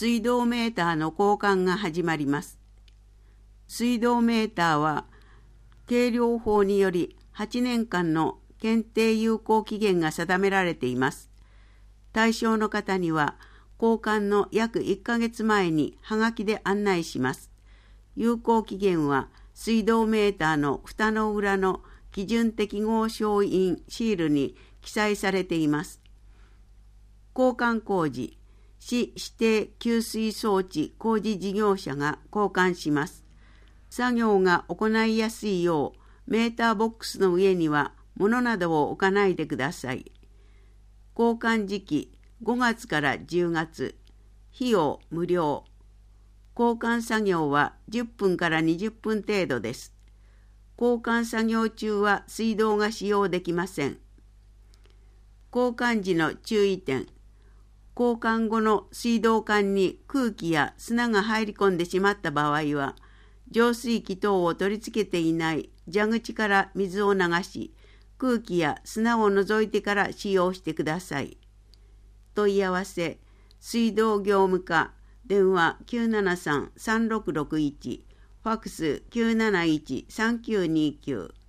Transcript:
水道メーターの交換が始まります。水道メーターは計量法により8年間の検定有効期限が定められています。対象の方には交換の約1ヶ月前にはがきで案内します。有効期限は水道メーターの蓋の裏の基準適合証印シールに記載されています。交換工事、市指定給水装置工事事業者が交換します。作業が行いやすいようメーターボックスの上には物などを置かないでください。交換時期5月から10月、費用無料。交換作業は10分から20分程度です。交換作業中は水道が使用できません。交換時の注意点。交換後の水道管に空気や砂が入り込んでしまった場合は、浄水器等を取り付けていない蛇口から水を流し、空気や砂を除いてから使用してください。問い合わせ、水道業務課、電話 973-3661、ファックス 971-3929